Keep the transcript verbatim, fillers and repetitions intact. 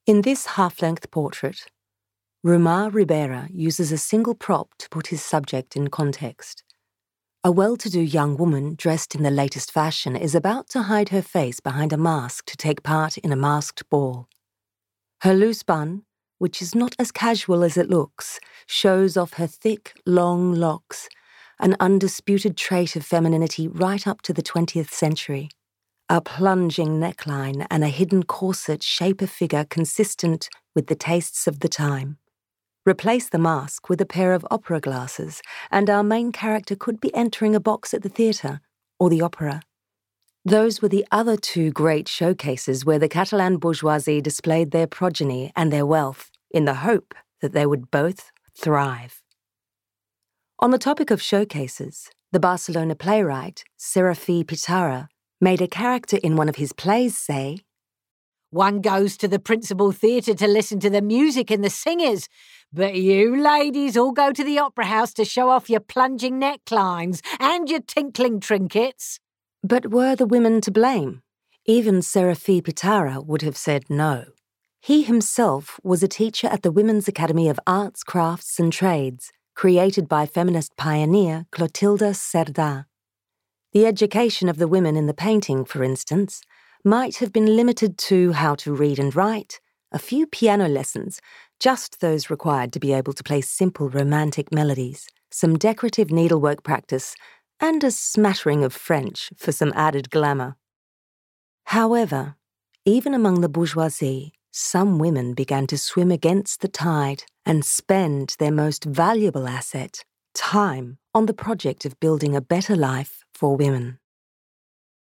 In this half-length portrait, Romar Ribera uses a single prop to put his subject in context. A well-to-do young woman dressed in the latest fashion is about to hide her face behind a mask to take part in a masked ball. Her loose bun, which is not as casual as it looks, shows off her thick, long locks, an undisputed trait of femininity right up to the twentieth century. A plunging neckline and a hidden corset shape a figure consistent with the tastes of the time. Replace the mask with a pair of opera glasses, and our main character could be entering a box at the theatre or the opera. Those were the other two great showcases where the Catalan bourgeoisie displayed their progeny and their wealth in the hope that they would both thrive. On the topic of showcases, the Barcelona playwright, Serafí Pitarra, made a character in one of his plays say, "One goes to the principal theatre to listen to the music and the singers, but you ladies all go to the opera house to show off your plunging necklines and your tinkling trinkets." But were the women to blame? Even Serafí Pitarra would have said no. He himself was a teacher at the Women's Academy of Arts, Crafts and Trades, created by feminist pioneer Clotilde Cerdà. The education of the women in the painting, for instance, might have been limited to how to read and write, a few piano lessons, just those required to be able to play simple romantic melodies, some decorative needlework practice, and a smattering of French for some added glamour. However, even among the bourgeoisie, some women began to swim against the tide and spend their most valuable asset, time, on the project of building a better life for women.